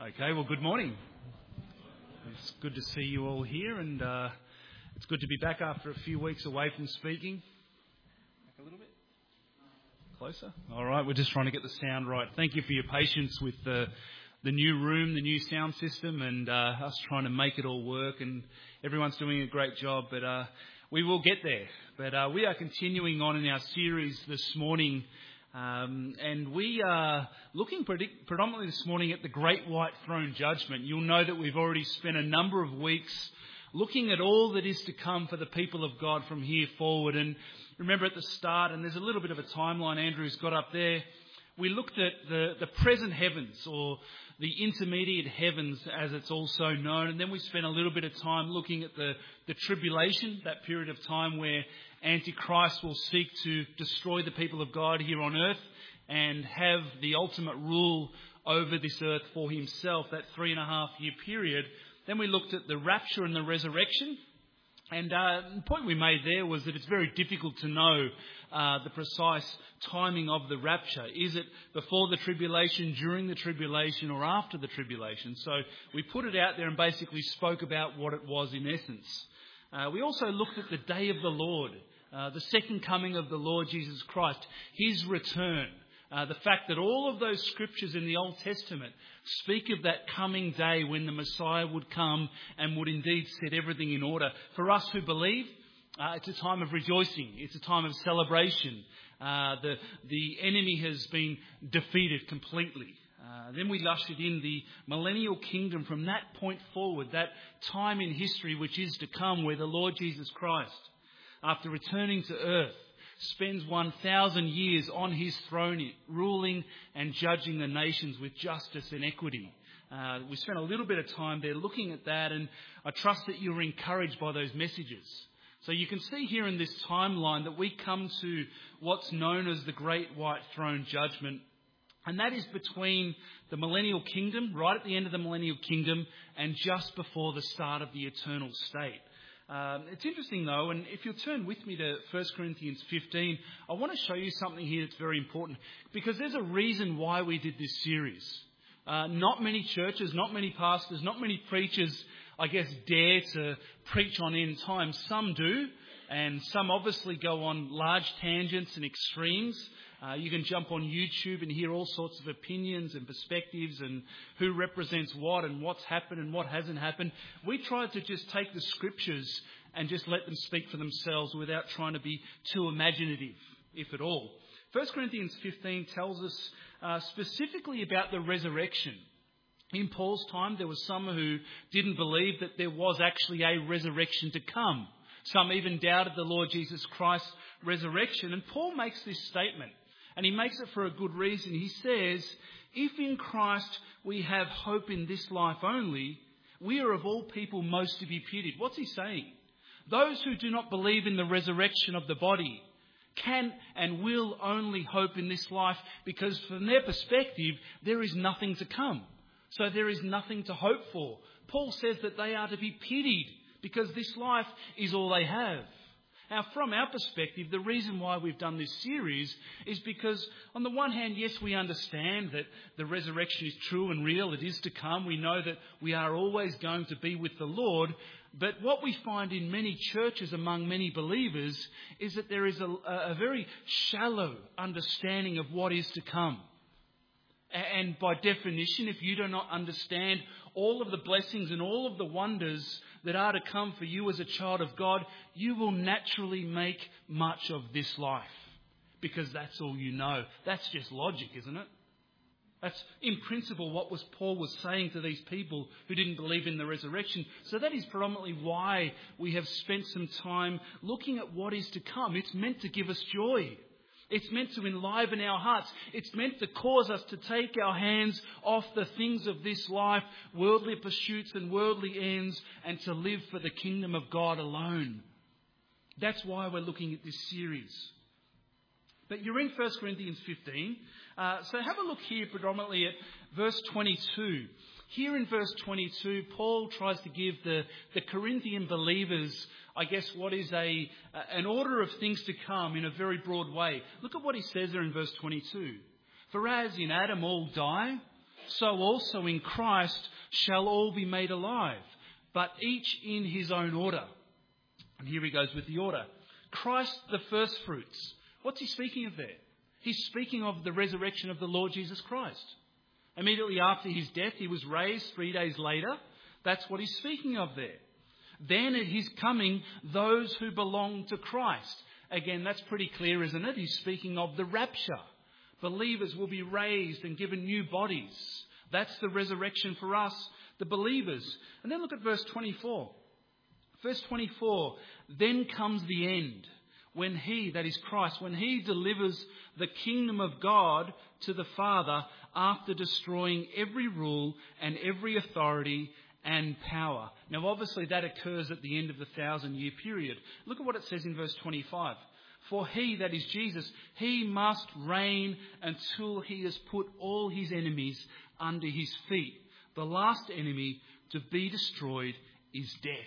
Okay, well, good morning. It's good to see you all here, and it's good to be back after a few weeks away from speaking. Back a little bit? Closer? All right, we're just trying to get the sound right. Thank you for your patience with the new room, the new sound system, and us trying to make it all work, and everyone's doing a great job, but we will get there. But we are continuing on in our series this morning. And we are looking predominantly this morning at the Great White Throne Judgment. You'll know that we've already spent a number of weeks looking at all that is to come for the people of God from here forward. And remember at the start, and there's a little bit of a timeline Andrew's got up there, we looked at the present heavens, or the intermediate heavens as it's also known. And then we spent a little bit of time looking at the tribulation, that period of time where Antichrist will seek to destroy the people of God here on earth and have the ultimate rule over this earth for himself, that 3.5-year period. Then we looked at the rapture and the resurrection. And the point we made there was that it's very difficult to know the precise timing of the rapture. Is it before the tribulation, during the tribulation, or after the tribulation? So we put it out there and basically spoke about what it was in essence. We also looked at the day of the Lord, the second coming of the Lord Jesus Christ, his return. The fact that all of those scriptures in the Old Testament speak of that coming day when the Messiah would come and would indeed set everything in order. For us who believe, it's a time of rejoicing. It's a time of celebration. The enemy has been defeated completely. Then we ushered in the millennial kingdom from that point forward, that time in history which is to come, where the Lord Jesus Christ, after returning to earth, spends 1,000 years on his throne, ruling and judging the nations with justice and equity. We spent a little bit of time there looking at that, and I trust that you're encouraged by those messages. So you can see here in this timeline that we come to what's known as the Great White Throne Judgment, and that is between the millennial kingdom, right at the end of the millennial kingdom, and just before the start of the eternal state. It's interesting though, and if you'll turn with me to 1 Corinthians 15, I want to show you something here that's very important, because there's a reason why we did this series. Not many churches, not many pastors, not many preachers, I guess, dare to preach on end times. Some do, and some obviously go on large tangents and extremes. You can jump on YouTube and hear all sorts of opinions and perspectives and who represents what and what's happened and what hasn't happened. We tried to just take the scriptures and just let them speak for themselves without trying to be too imaginative, if at all. 1 Corinthians 15 tells us specifically about the resurrection. In Paul's time, there were some who didn't believe that there was actually a resurrection to come. Some even doubted the Lord Jesus Christ's resurrection. And Paul makes this statement, and he makes it for a good reason. He says, if in Christ we have hope in this life only, we are of all people most to be pitied. What's he saying? Those who do not believe in the resurrection of the body can and will only hope in this life, because from their perspective, there is nothing to come. So there is nothing to hope for. Paul says that they are to be pitied because this life is all they have. Now, from our perspective, the reason why we've done this series is because, on the one hand, yes, we understand that the resurrection is true and real. It is to come. We know that we are always going to be with the Lord. But what we find in many churches among many believers is that there is a very shallow understanding of what is to come. And by definition, if you do not understand all of the blessings and all of the wonders that are to come for you as a child of God, you will naturally make much of this life, because that's all you know. That's just logic, isn't it? That's in principle what Paul was saying to these people who didn't believe in the resurrection. So that is predominantly why we have spent some time looking at what is to come. It's meant to give us joy. It's meant to enliven our hearts. It's meant to cause us to take our hands off the things of this life, worldly pursuits and worldly ends, and to live for the kingdom of God alone. That's why we're looking at this series. But you're in 1 Corinthians 15. So have a look here predominantly at verse 22. Here in verse 22, Paul tries to give the Corinthian believers, I guess, what is an order of things to come in a very broad way. Look at what he says there in verse 22. For as in Adam all die, so also in Christ shall all be made alive, but each in his own order. And here he goes with the order. Christ the first fruits. What's he speaking of there? He's speaking of the resurrection of the Lord Jesus Christ. Immediately after his death, he was raised 3 days later. That's what he's speaking of there. Then at his coming, those who belong to Christ. Again, that's pretty clear, isn't it? He's speaking of the rapture. Believers will be raised and given new bodies. That's the resurrection for us, the believers. And then look at verse 24. Verse 24, then comes the end, when he, that is Christ, when he delivers the kingdom of God to the Father after destroying every rule and every authority and power. Now obviously that occurs at the end of the 1,000-year period. Look at what it says in verse 25. For he, that is Jesus, he must reign until he has put all his enemies under his feet. The last enemy to be destroyed is death.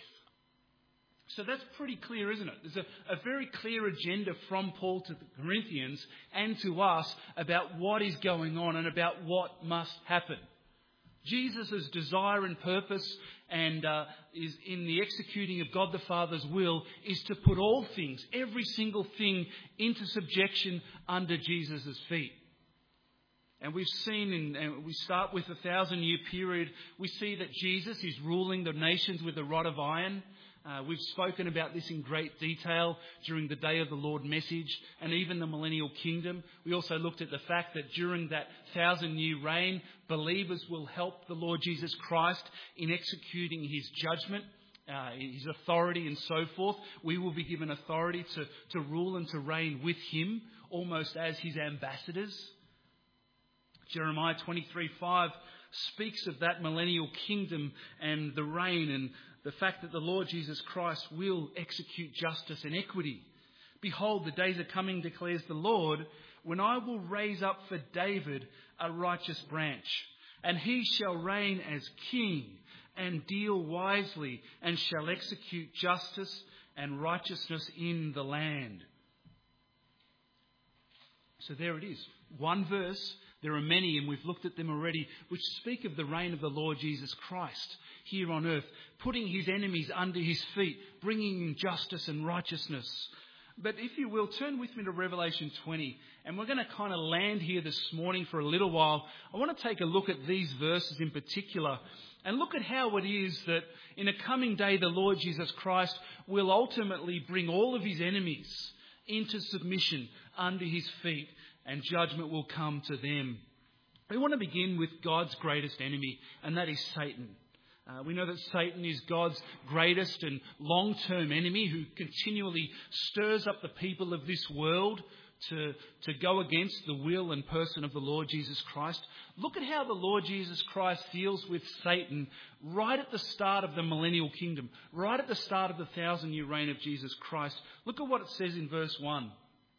So that's pretty clear, isn't it? There's a very clear agenda from Paul to the Corinthians and to us about what is going on and about what must happen. Jesus' desire and purpose and is in the executing of God the Father's will is to put all things, every single thing, into subjection under Jesus' feet. And we've seen, and we start with the 1,000-year period, we see that Jesus is ruling the nations with a rod of iron. We've spoken about this in great detail during the Day of the Lord message and even the Millennial Kingdom. We also looked at the fact that during that 1,000-year reign, believers will help the Lord Jesus Christ in executing his judgment, his authority and so forth. We will be given authority to rule and to reign with him, almost as his ambassadors. Jeremiah 23:5 speaks of that millennial kingdom and the reign and the fact that the Lord Jesus Christ will execute justice and equity. Behold, the days are coming, declares the Lord, when I will raise up for David a righteous branch, and he shall reign as king and deal wisely and shall execute justice and righteousness in the land. So there it is. One verse. There are many, and we've looked at them already, which speak of the reign of the Lord Jesus Christ here on earth, putting his enemies under his feet, bringing in justice and righteousness. But if you will, turn with me to Revelation 20, and we're going to kind of land here this morning for a little while. I want to take a look at these verses in particular and look at how it is that in a coming day the Lord Jesus Christ will ultimately bring all of his enemies into submission under his feet, and judgment will come to them. We want to begin with God's greatest enemy, and that is Satan. We know that Satan is God's greatest and long-term enemy who continually stirs up the people of this world to go against the will and person of the Lord Jesus Christ. Look at how the Lord Jesus Christ deals with Satan right at the start of the millennial kingdom, right at the start of the 1,000-year reign of Jesus Christ. Look at what it says in verse 1.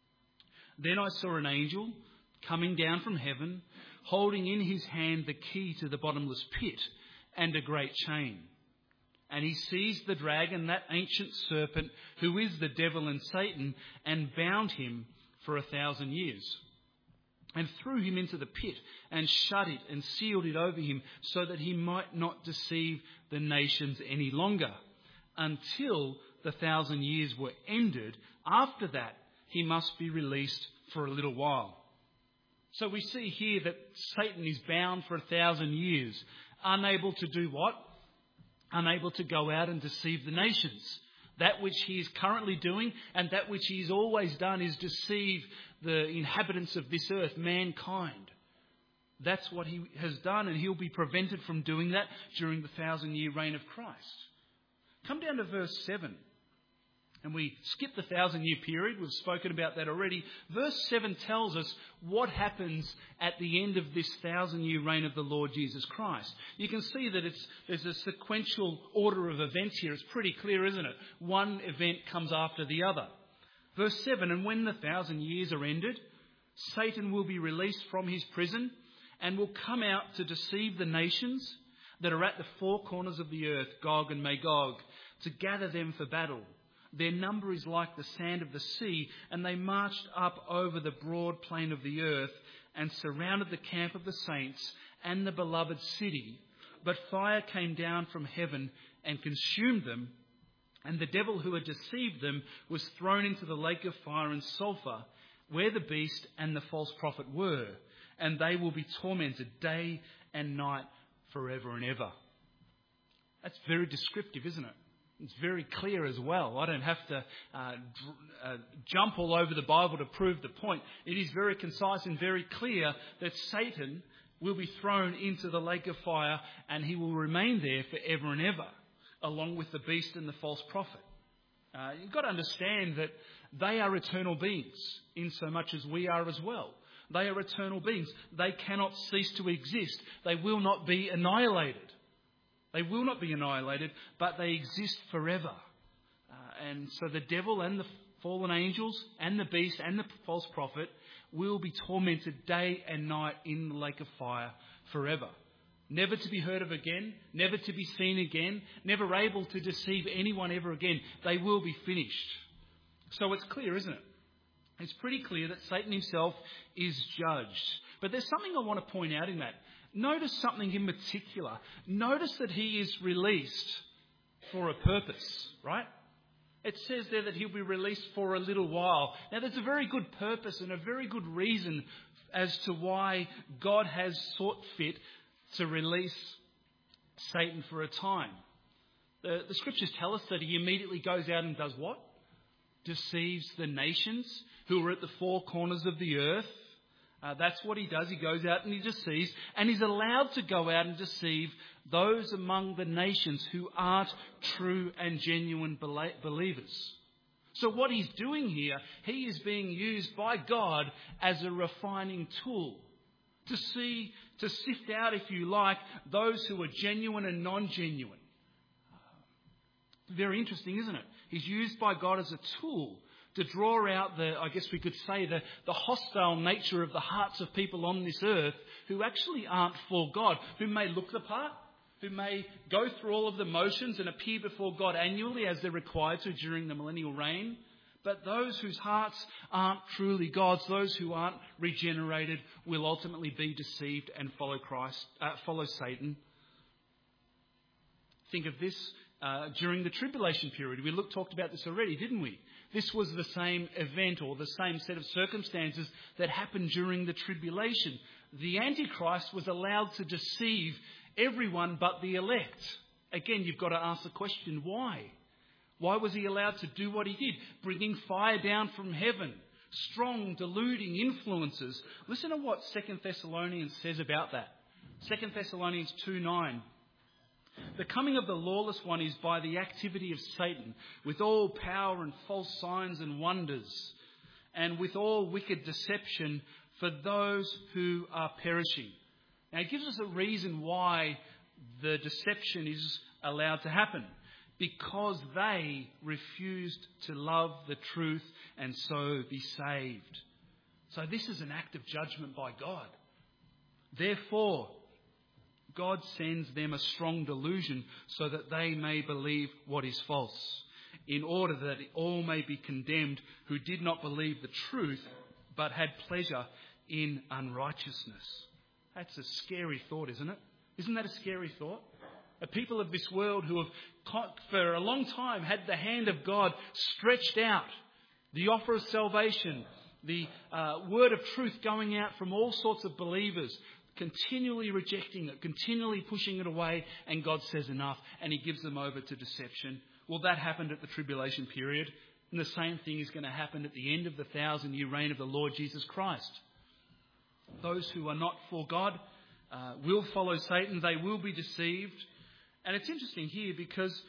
Then I saw an angel coming down from heaven, holding in his hand the key to the bottomless pit and a great chain. And he seized the dragon, that ancient serpent, who is the devil and Satan, and bound him for 1,000 years. And threw him into the pit and shut it and sealed it over him so that he might not deceive the nations any longer until the 1,000 years were ended. After that, he must be released for a little while. So we see here that Satan is bound for 1,000 years, unable to do what? Unable to go out and deceive the nations. That which he is currently doing and that which he has always done is deceive the inhabitants of this earth, mankind. That's what he has done, and he'll be prevented from doing that during the 1,000-year reign of Christ. Come down to verse 7. And we skip the 1,000-year period. We've spoken about that already. Verse 7 tells us what happens at the end of this 1,000-year reign of the Lord Jesus Christ. You can see that there's a sequential order of events here. It's pretty clear, isn't it? One event comes after the other. Verse 7, and when the 1,000 years are ended, Satan will be released from his prison and will come out to deceive the nations that are at the four corners of the earth, Gog and Magog, to gather them for battle. Their number is like the sand of the sea, and they marched up over the broad plain of the earth and surrounded the camp of the saints and the beloved city, but fire came down from heaven and consumed them, and the devil who had deceived them was thrown into the lake of fire and sulphur, where the beast and the false prophet were, and they will be tormented day and night forever and ever. That's very descriptive, isn't it? It's very clear as well. I don't have to jump all over the Bible to prove the point. It is very concise and very clear that Satan will be thrown into the lake of fire and he will remain there forever and ever, along with the beast and the false prophet. You've got to understand that they are eternal beings in so much as we are as well. They are eternal beings. They cannot cease to exist. They will not be annihilated. They will not be annihilated, but they exist forever. And so the devil and the fallen angels and the beast and the false prophet will be tormented day and night in the lake of fire forever. Never to be heard of again, never to be seen again, never able to deceive anyone ever again. They will be finished. So it's clear, isn't it? It's pretty clear that Satan himself is judged. But there's something I want to point out in that. Notice something in particular. Notice that he is released for a purpose, right? It says there that he'll be released for a little while. Now, there's a very good purpose and a very good reason as to why God has sought fit to release Satan for a time. The scriptures tell us that he immediately goes out and does what? Deceives the nations who are at the four corners of the earth. That's what he does. He goes out and he deceives, and he's allowed to go out and deceive those among the nations who aren't true and genuine believers. So what he's doing here, he is being used by God as a refining tool to sift out, if you like, those who are genuine and non-genuine. Very interesting, isn't it? He's used by God as a tool to draw out I guess we could say, the hostile nature of the hearts of people on this earth who actually aren't for God, who may look the part, who may go through all of the motions and appear before God annually as they're required to during the millennial reign. But those whose hearts aren't truly God's, those who aren't regenerated, will ultimately be deceived and follow Satan. Think of this during the tribulation period. We talked about this already, didn't we? This was the same event or the same set of circumstances that happened during the tribulation. The Antichrist was allowed to deceive everyone but the elect. Again, you've got to ask the question, why? Why was he allowed to do what he did? Bringing fire down from heaven, strong, deluding influences. Listen to what 2 Thessalonians says about that. 2 Thessalonians 2:9. The coming of the lawless one is by the activity of Satan, with all power and false signs and wonders, and with all wicked deception for those who are perishing. Now, it gives us a reason why the deception is allowed to happen. Because they refused to love the truth and so be saved. So this is an act of judgment by God. Therefore, God sends them a strong delusion so that they may believe what is false, in order that all may be condemned who did not believe the truth, but had pleasure in unrighteousness. That's a scary thought, isn't it? Isn't that a scary thought? A people of this world who have for a long time had the hand of God stretched out, the offer of salvation, the word of truth going out from all sorts of believers, continually rejecting it, continually pushing it away, and God says enough, and he gives them over to deception. Well, that happened at the tribulation period, and the same thing is going to happen at the end of the 1,000-year reign of the Lord Jesus Christ. Those who are not for God will follow Satan. They will be deceived. And it's interesting here because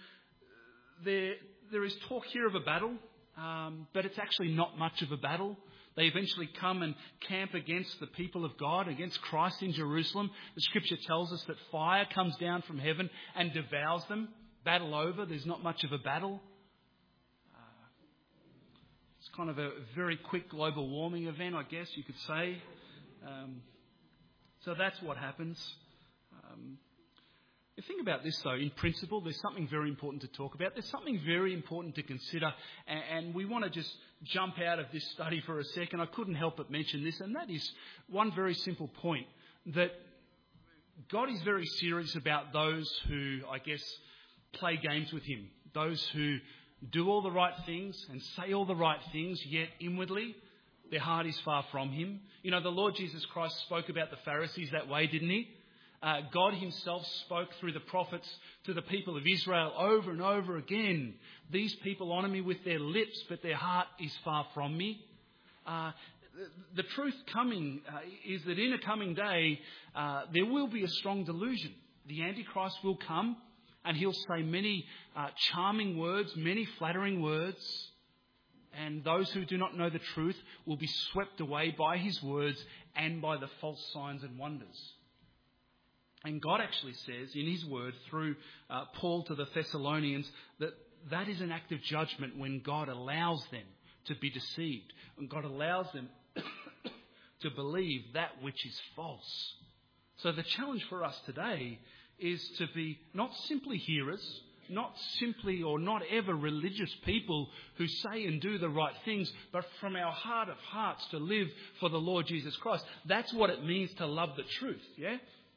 there is talk here of a battle, but it's actually not much of a battle. They eventually come and camp against the people of God, against Christ in Jerusalem. The scripture tells us that fire comes down from heaven and devours them. Battle over. There's not much of a battle. It's kind of a very quick global warming event, I guess you could say. So that's what happens. The thing about this, though, in principle, there's something very important to talk about. There's something very important to consider, and we want to just jump out of this study for a second. I couldn't help but mention this, and that is one very simple point, that God is very serious about those who, I guess, play games with him. Those who do all the right things and say all the right things, yet inwardly their heart is far from him. You know, the Lord Jesus Christ spoke about the Pharisees that way, didn't he? God himself spoke through the prophets to the people of Israel over and over again. These people honour me with their lips, but their heart is far from me. The truth coming is that in a coming day, there will be a strong delusion. The Antichrist will come and he'll say many charming words, many flattering words. And those who do not know the truth will be swept away by his words and by the false signs and wonders. And God actually says in his word through Paul to the Thessalonians that is an act of judgment when God allows them to be deceived, when God allows them to believe that which is false. So the challenge for us today is to be not simply hearers, not simply or not ever religious people who say and do the right things, but from our heart of hearts to live for the Lord Jesus Christ. That's what it means to love the truth, yeah?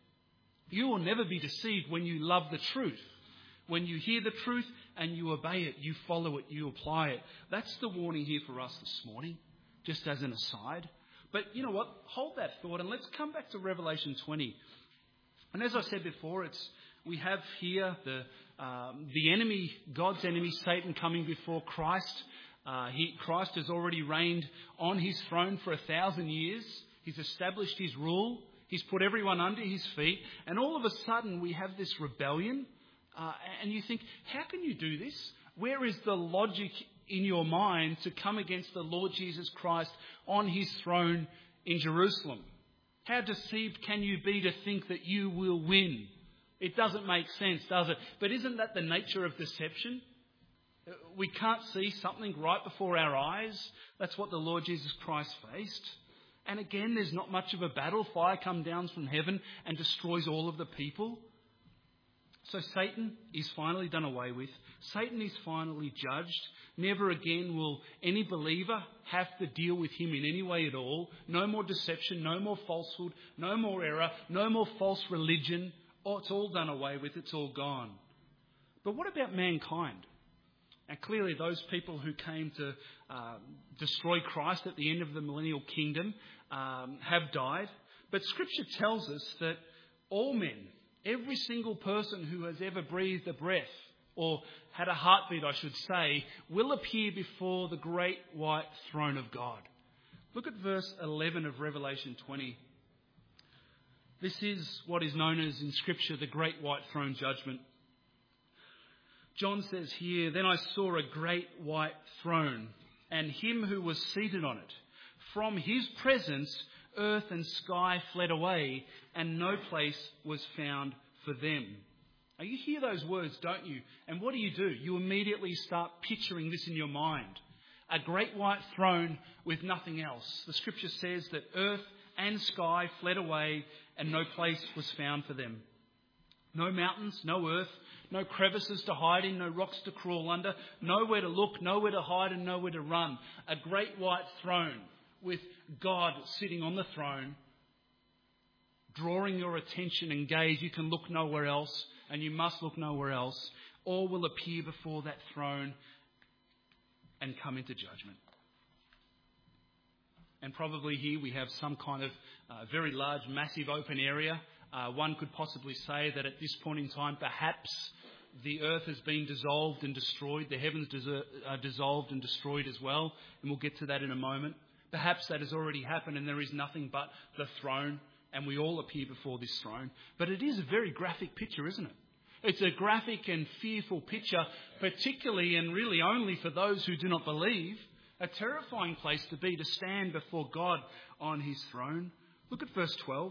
You will never be deceived when you love the truth. When you hear the truth and you obey it, you follow it, you apply it. That's the warning here for us this morning, just as an aside. But you know what? Hold that thought and let's come back to Revelation 20. And as I said before, we have here the enemy, God's enemy, Satan, coming before Christ. Christ has already reigned on his throne for 1,000 years. He's established his rule. He's put everyone under his feet. And all of a sudden we have this rebellion. And you think, how can you do this? Where is the logic in your mind to come against the Lord Jesus Christ on his throne in Jerusalem? How deceived can you be to think that you will win? It doesn't make sense, does it? But isn't that the nature of deception? We can't see something right before our eyes. That's what the Lord Jesus Christ faced. And again, there's not much of a battle. Fire comes down from heaven and destroys all of the people. So Satan is finally done away with. Satan is finally judged. Never again will any believer have to deal with him in any way at all. No more deception, no more falsehood, no more error, no more false religion. Oh, it's all done away with. It's all gone. But what about mankind? And clearly those people who came to destroy Christ at the end of the millennial kingdom have died. But Scripture tells us that all men, every single person who has ever breathed a breath, or had a heartbeat, I should say, will appear before the great white throne of God. Look at verse 11 of Revelation 20. This is what is known as in Scripture the great white throne judgment. John says here, "Then I saw a great white throne, and him who was seated on it. From his presence, earth and sky fled away, and no place was found for them." Now you hear those words, don't you? And what do? You immediately start picturing this in your mind. A great white throne with nothing else. The Scripture says that earth and sky fled away, and no place was found for them. No mountains, no earth, no crevices to hide in, no rocks to crawl under, nowhere to look, nowhere to hide and nowhere to run. A great white throne with God sitting on the throne, drawing your attention and gaze. You can look nowhere else and you must look nowhere else. All will appear before that throne and come into judgment. And probably here we have some kind of very large, massive open area. One could possibly say that at this point in time, perhaps the earth has been dissolved and destroyed. The heavens are dissolved and destroyed as well. And we'll get to that in a moment. Perhaps that has already happened and there is nothing but the throne. And we all appear before this throne. But it is a very graphic picture, isn't it? It's a graphic and fearful picture, particularly and really only for those who do not believe. A terrifying place to be, to stand before God on his throne. Look at verse 12.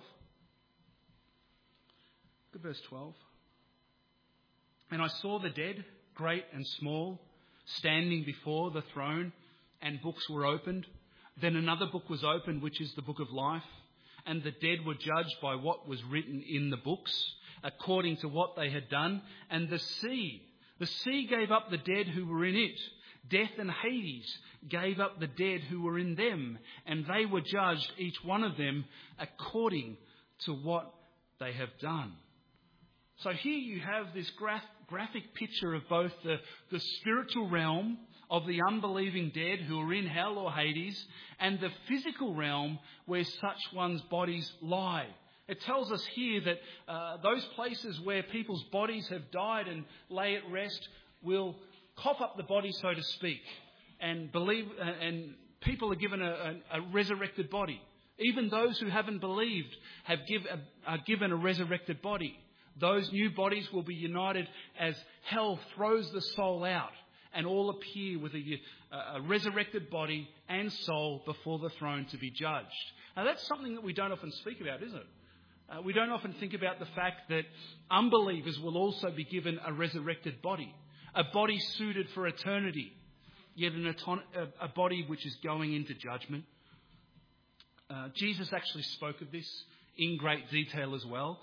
Look at verse 12. "And I saw the dead, great and small, standing before the throne, and books were opened. Then another book was opened, which is the book of life. And the dead were judged by what was written in the books, according to what they had done. And the sea gave up the dead who were in it. Death and Hades gave up the dead who were in them. And they were judged, each one of them, according to what they have done. So here you have this graphic picture of both the spiritual realm of the unbelieving dead who are in hell or Hades, and the physical realm where such one's bodies lie. It tells us here that those places where people's bodies have died and lay at rest will cough up the body, so to speak, and people are given a resurrected body. Even those who haven't believed are given a resurrected body. Those new bodies will be united as hell throws the soul out, and all appear with a resurrected body and soul before the throne to be judged. Now that's something that we don't often speak about, is it? We don't often think about the fact that unbelievers will also be given a resurrected body, a body suited for eternity, yet a body which is going into judgment. Jesus actually spoke of this in great detail as well.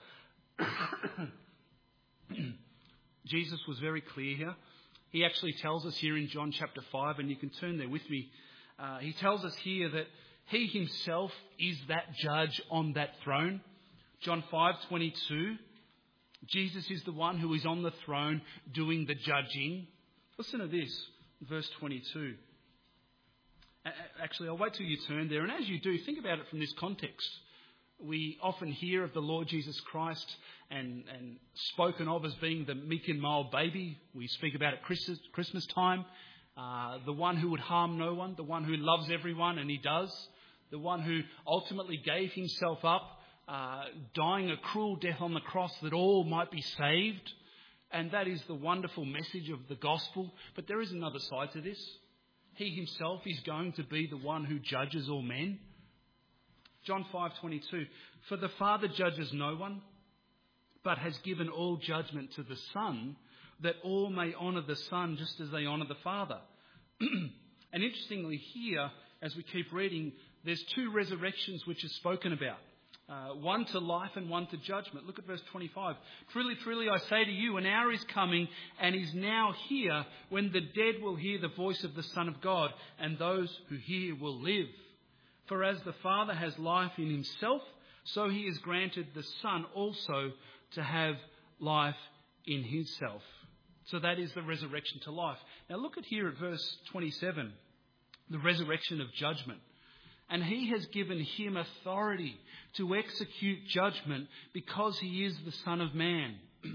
Jesus was very clear here. He actually tells us here in John chapter 5, and you can turn there with me. He tells us here that he himself is that judge on that throne. John 5:22. Jesus is the one who is on the throne doing the judging. Listen to this, verse 22. Actually, I'll wait till you turn there. And as you do, think about it from this context. We often hear of the Lord Jesus Christ and spoken of as being the meek and mild baby. We speak about it Christmas time. The one who would harm no one, the one who loves everyone, and he does. The one who ultimately gave himself up, dying a cruel death on the cross that all might be saved. And that is the wonderful message of the gospel. But there is another side to this. He himself is going to be the one who judges all men. John 5:22, for the Father judges no one, but has given all judgment to the Son, that all may honour the Son just as they honour the Father. And interestingly here, as we keep reading, there's two resurrections which are spoken about. One to life and one to judgment. Look at verse 25. Truly, truly, I say to you, an hour is coming and is now here when the dead will hear the voice of the Son of God, and those who hear will live. For as the Father has life in himself, so he has granted the Son also to have life in himself. So that is the resurrection to life. Now look at here at verse 27, the resurrection of judgment. And he has given him authority to execute judgment because he is the Son of Man.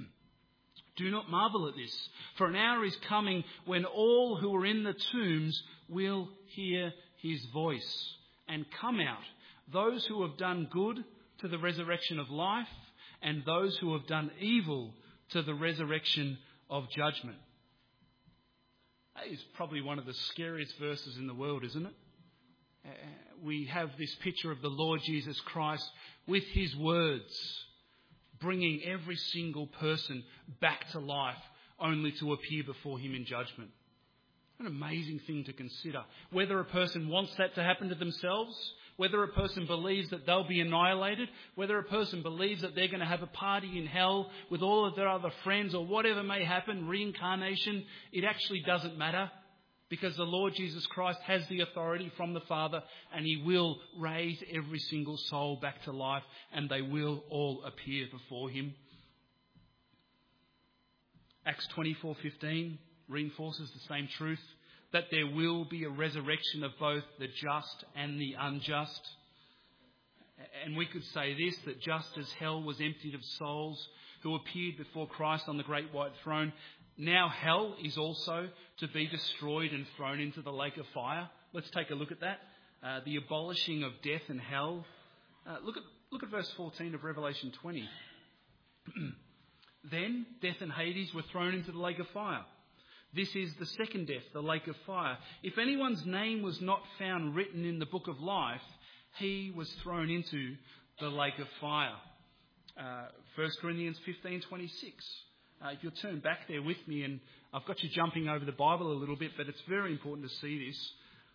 Do not marvel at this, for an hour is coming when all who are in the tombs will hear his voice and come out, those who have done good to the resurrection of life, and those who have done evil to the resurrection of judgment. That is probably one of the scariest verses in the world, isn't it? We have this picture of the Lord Jesus Christ with his words, bringing every single person back to life, only to appear before him in judgment. An amazing thing to consider. Whether a person wants that to happen to themselves, whether a person believes that they'll be annihilated, whether a person believes that they're going to have a party in hell with all of their other friends, or whatever may happen, reincarnation, it actually doesn't matter, because the Lord Jesus Christ has the authority from the Father, and he will raise every single soul back to life, and they will all appear before him. Acts 24:15 reinforces the same truth, that there will be a resurrection of both the just and the unjust. And we could say this, that just as hell was emptied of souls who appeared before Christ on the great white throne, now hell is also to be destroyed and thrown into the lake of fire. Let's take a look at that. The abolishing of death and hell. Look at verse 14 of Revelation 20. Then death and Hades were thrown into the lake of fire. This is the second death, the lake of fire. If anyone's name was not found written in the book of life, he was thrown into the lake of fire. 1 Corinthians 15:26. If you'll turn back there with me, and I've got you jumping over the Bible a little bit, but it's very important to see this.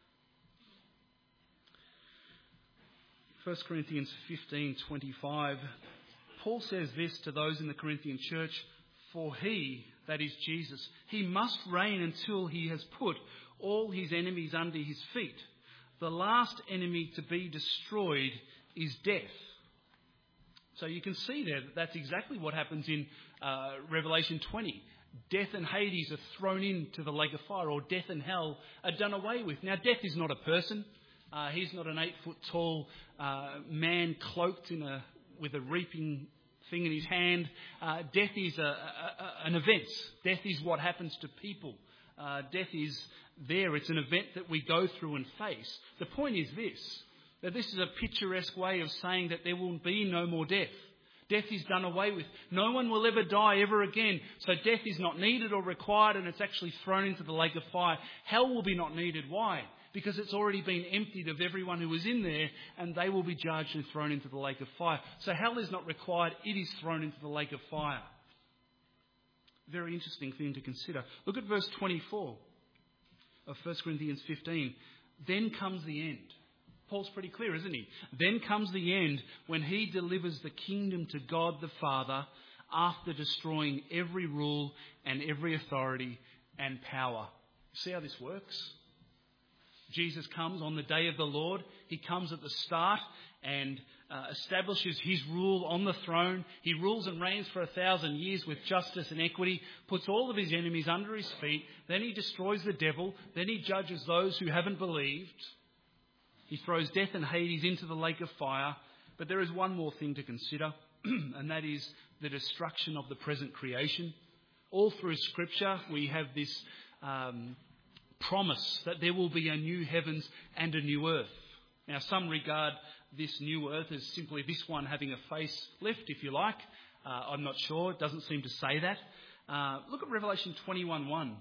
1 Corinthians 15:25. Paul says this to those in the Corinthian church, for he, that is Jesus, he must reign until he has put all his enemies under his feet. The last enemy to be destroyed is death. So you can see there that that's exactly what happens in Revelation 20. Death and Hades are thrown into the lake of fire, or death and hell are done away with. Now, death is not a person. He's not an 8-foot-tall man cloaked with a reaping thing in his hand. Death is an event. Death is what happens to people. Death is there. It's an event that we go through and face. The point is this, that this is a picturesque way of saying that there will be no more death. Death is done away with. No one will ever die ever again. So death is not needed or required, and it's actually thrown into the lake of fire. Hell will be not needed. Why? Because it's already been emptied of everyone who was in there, and they will be judged and thrown into the lake of fire. So hell is not required. It is thrown into the lake of fire. Very interesting thing to consider. Look at verse 24 of 1 Corinthians 15. Then comes the end. Paul's pretty clear, isn't he? Then comes the end when he delivers the kingdom to God the Father after destroying every rule and every authority and power. See how this works? Jesus comes on the day of the Lord. He comes at the start and establishes his rule on the throne. He rules and reigns for 1,000 years with justice and equity, puts all of his enemies under his feet. Then he destroys the devil. Then he judges those who haven't believed. He throws death and Hades into the lake of fire. But there is one more thing to consider, and that is the destruction of the present creation. All through Scripture, we have this promise that there will be a new heavens and a new earth. Now, some regard this new earth as simply this one having a facelift, if you like. I'm not sure. It doesn't seem to say that. Look at Revelation 21:1.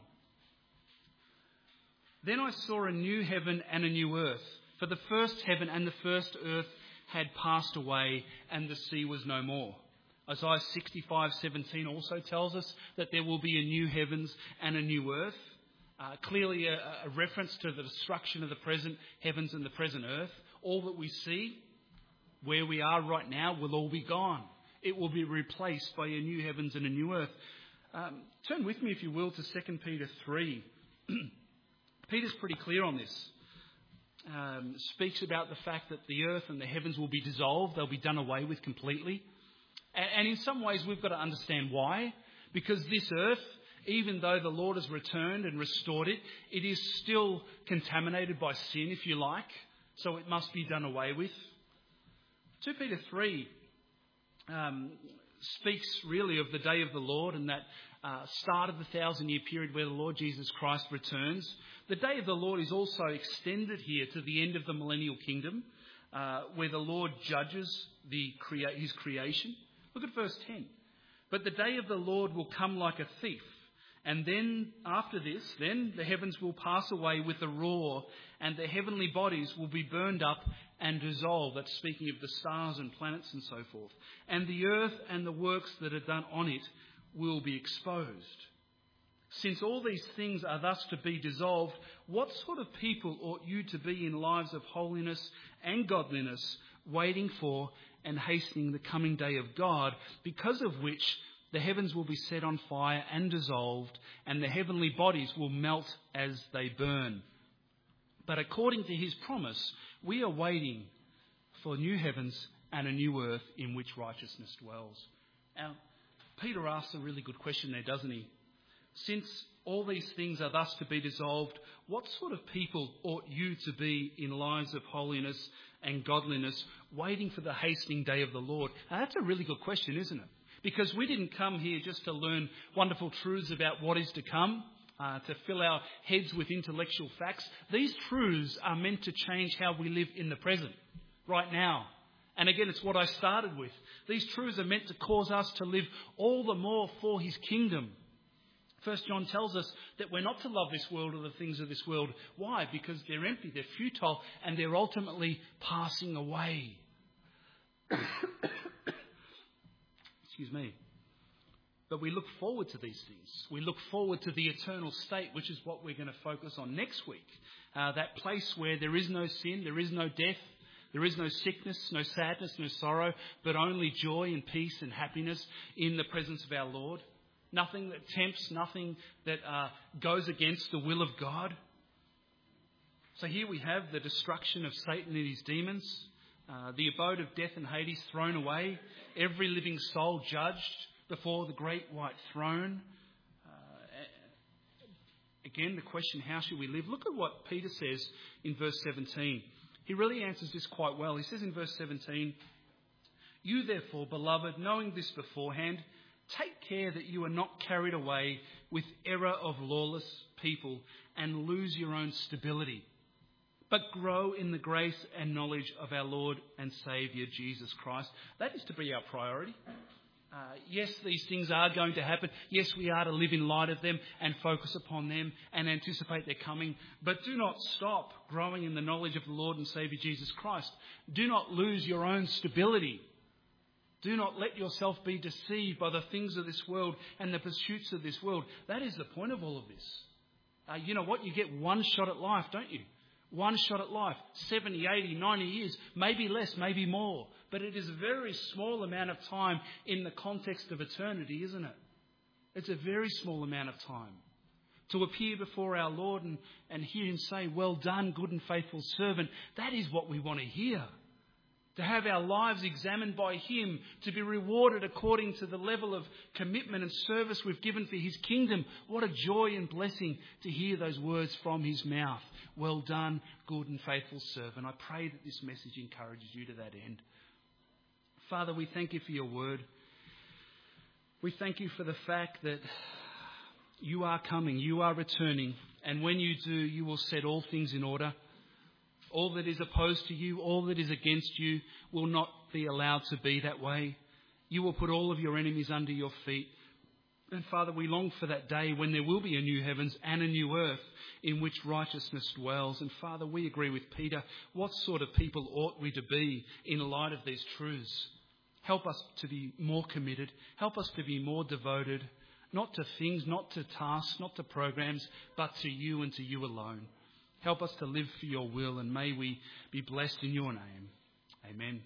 Then I saw a new heaven and a new earth. For the first heaven and the first earth had passed away, and the sea was no more. Isaiah 65:17 also tells us that there will be a new heavens and a new earth. Clearly a reference to the destruction of the present heavens and the present earth. All that we see, where we are right now, will all be gone. It will be replaced by a new heavens and a new earth. Turn with me, if you will, to 2 Peter 3. Peter's pretty clear on this. Speaks about the fact that the earth and the heavens will be dissolved. They'll be done away with completely. And in some ways we've got to understand why. Because this earth, even though the Lord has returned and restored it, it is still contaminated by sin, if you like. So it must be done away with. 2 Peter 3 speaks really of the day of the Lord and that start of the 1,000-year period where the Lord Jesus Christ returns. The day of the Lord is also extended here to the end of the millennial kingdom, where the Lord judges his creation. Look at verse 10. But the day of the Lord will come like a thief. And then, after this, then the heavens will pass away with a roar, and the heavenly bodies will be burned up and dissolved. That's speaking of the stars and planets and so forth. And the earth and the works that are done on it will be exposed. Since all these things are thus to be dissolved, what sort of people ought you to be in lives of holiness and godliness, waiting for and hastening the coming day of God, because of which the heavens will be set on fire and dissolved, and the heavenly bodies will melt as they burn. But according to his promise, we are waiting for new heavens and a new earth in which righteousness dwells. Now, Peter asks a really good question there, doesn't he? Since all these things are thus to be dissolved, what sort of people ought you to be in lives of holiness and godliness, waiting for the hastening day of the Lord? Now, that's a really good question, isn't it? Because we didn't come here just to learn wonderful truths about what is to come, to fill our heads with intellectual facts. These truths are meant to change how we live in the present, right now. And again, it's what I started with. These truths are meant to cause us to live all the more for his kingdom. 1 John tells us that we're not to love this world or the things of this world. Why? Because they're empty, they're futile, and they're ultimately passing away. Excuse me. But we look forward to these things. We look forward to the eternal state, which is what we're going to focus on next week. That place where there is no sin, there is no death, there is no sickness, no sadness, no sorrow, but only joy and peace and happiness in the presence of our Lord. Nothing that tempts, nothing that goes against the will of God. So here we have the destruction of Satan and his demons. the abode of death and Hades thrown away, every living soul judged before the great white throne. Again, the question, how should we live? Look at what Peter says in verse 17. He really answers this quite well. He says in verse 17, "You therefore, beloved, knowing this beforehand, take care that you are not carried away with error of lawless people and lose your own stability, but grow in the grace and knowledge of our Lord and Saviour, Jesus Christ." That is to be our priority. Yes, these things are going to happen. Yes, we are to live in light of them and focus upon them and anticipate their coming. But do not stop growing in the knowledge of the Lord and Saviour Jesus Christ. Do not lose your own stability. Do not let yourself be deceived by the things of this world and the pursuits of this world. That is the point of all of this. You know what? You get one shot at life, don't you? One shot at life. 70, 80, 90 years. Maybe less, maybe more. But it is a very small amount of time in the context of eternity, isn't it? It's a very small amount of time. To appear before our Lord and hear Him say, "Well done, good and faithful servant." That is what we want to hear. To have our lives examined by Him, to be rewarded according to the level of commitment and service we've given for His kingdom. What a joy and blessing to hear those words from His mouth. "Well done, good and faithful servant." I pray that this message encourages you to that end. Father, we thank You for Your word. We thank You for the fact that You are coming, You are returning, and when You do, You will set all things in order. All that is opposed to You, all that is against You, will not be allowed to be that way. You will put all of Your enemies under Your feet. And Father, we long for that day when there will be a new heavens and a new earth in which righteousness dwells. And Father, we agree with Peter. What sort of people ought we to be in light of these truths? Help us to be more committed. Help us to be more devoted, not to things, not to tasks, not to programs, but to You and to You alone. Help us to live for Your will, and may we be blessed in Your name. Amen.